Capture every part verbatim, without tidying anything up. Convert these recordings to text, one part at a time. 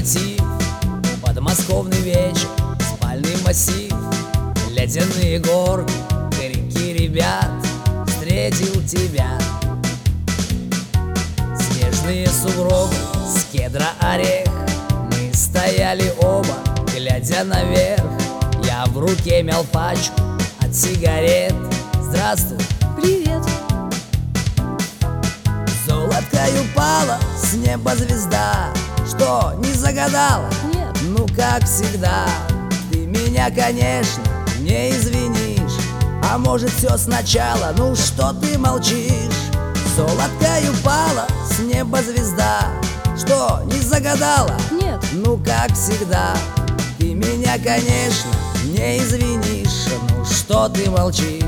мотив, подмосковный вечер, спальный массив, ледяные горки, крики ребят, встретил тебя. Снежные сугробы, с кедра орех, мы стояли оба, глядя наверх. Я в руке мял пачку от сигарет. Здравствуй. Привет. Золоткой упала с неба звезда. Что, не загадала? Нет. Ну, как всегда, ты меня, конечно, не извинишь. А может, все сначала? Ну, что ты молчишь? Золоткой упала с неба звезда. Что, не загадала? Нет. Ну, как всегда, ты меня, конечно, не извинишь. Ну, что ты молчишь?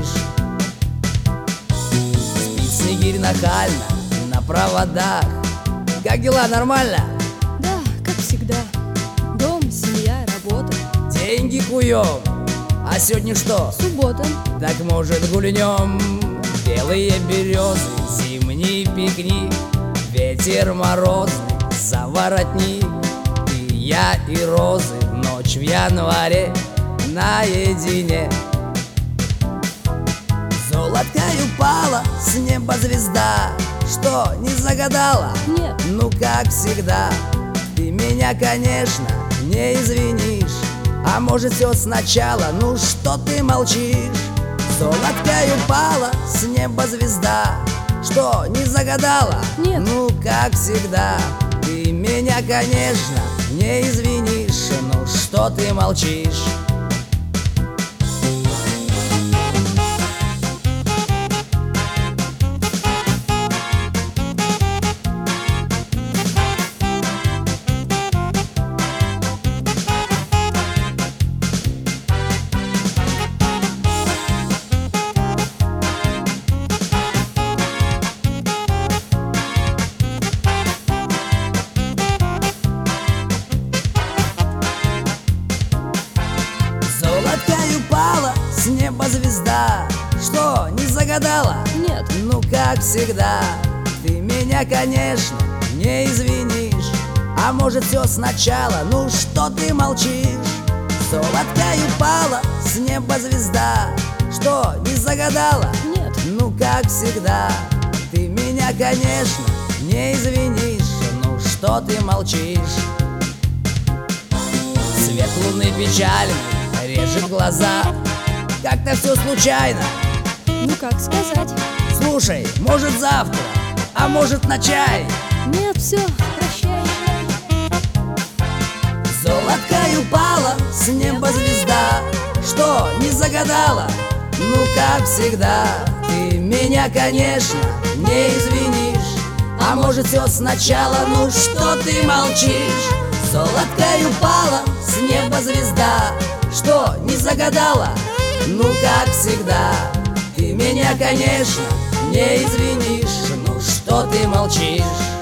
Спит снегирь нахально на проводах. Как дела, нормально? Да, как всегда. Дом, семья, работа. Деньги куем. А сегодня что? Суббота. Так, может, гульнем? Белые березы, зимний пикник, ветер морозный, за воротник. Ты, я и розы, ночь в январе наедине. Золоткой упала с неба звезда. Что, не загадала? Нет. Ну, как всегда, ты меня, конечно, не извинишь. А может, все сначала? Ну, что ты молчишь? Золоткой упала с неба звезда. Что, не загадала? Нет. Ну, как всегда, ты меня, конечно, не извинишь. Ну, что ты молчишь? Золоткой упала с неба звезда. Что, не загадала? Нет. Ну, как всегда, ты меня, конечно, не извинишь. А может, все сначала? Ну, что ты молчишь? Золоткой упала с неба звезда. Что, не загадала? Нет. Ну, как всегда, ты меня, конечно, не извинишь. Ну, что ты молчишь? Свет луны печальный режет глаза. Как-то все случайно. Ну, как сказать? Слушай, может, завтра, а может, на чай? Нет, все, прощай. Золоткой упала с неба звезда. Что, не загадала? Ну, как всегда, ты меня, конечно, не извинишь. А может, все сначала? Ну, что ты молчишь? Золоткой упала с неба звезда. Что, не загадала? Ну, как всегда, ты меня, конечно, не извинишь. Ну, что ты молчишь?